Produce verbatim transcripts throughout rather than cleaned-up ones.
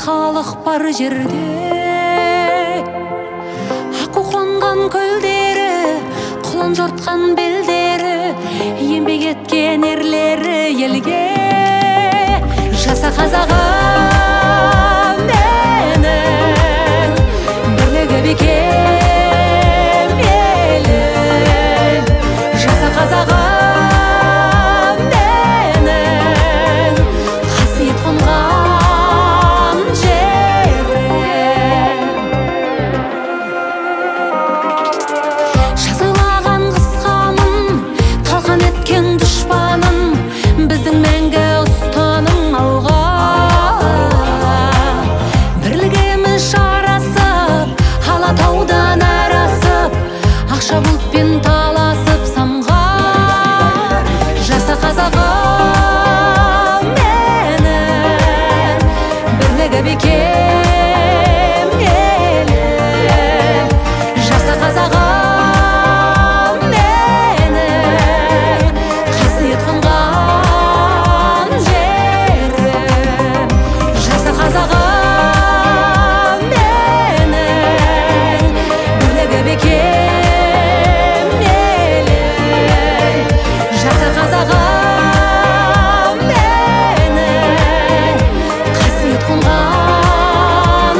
халық бар жерде. Аққу қонған көлдері, құлын жортқан белдері, еңбек еткен ерлері елге. Жаса қазағым менің, бірлігі бекем елім. Жаса қазағым менің, қасиет қонған жерім. Жазалаған қысқамын, талқан еткен дұшпаным, біздің мәңгі ұстаным алға. Бірлігіміз жарасып, Алатаудан арасып, ақша бұлтпен таласып самғар. Жаса қазағым менің, бірлігі бекем елім. Жаса қазағым менің, қасиет қонған жерім. Жаса қазағым менің, бірлігі бекем елім. Жаса қазағым менің, қасиет қонған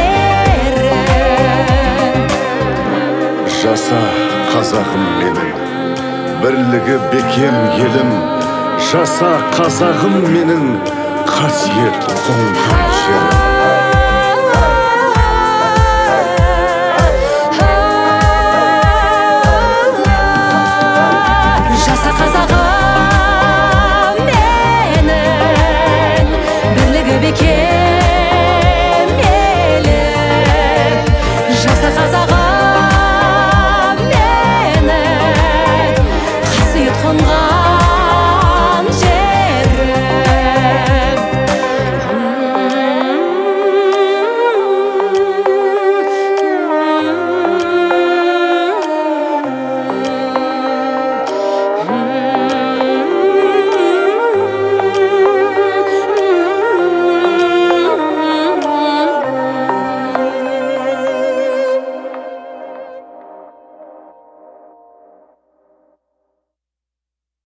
жерім. Жаса қазағым менің, бірлігі бекем елім. Жаса қазағым менің, қасиет қонған жерім.